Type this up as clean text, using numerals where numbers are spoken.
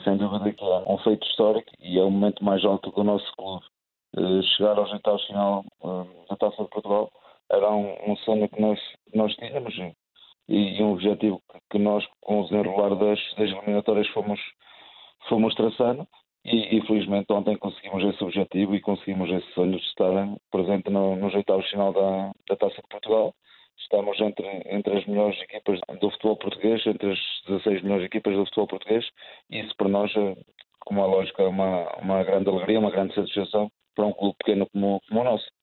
Sem dúvida que é um feito histórico e é o momento mais alto do nosso clube. Chegar aos oitavos de final da Taça de Portugal era um sonho que nós tínhamos e um objetivo que nós, com o desenrolar das eliminatórias, fomos traçando e felizmente ontem conseguimos esse objetivo e conseguimos esse sonho de estar presente nos oitavos de final da Taça de Portugal. Estamos entre as melhores equipas do futebol português, entre as 16 melhores equipas do futebol português, e isso para nós, como é lógico, é uma grande alegria, uma grande satisfação para um clube pequeno como o nosso.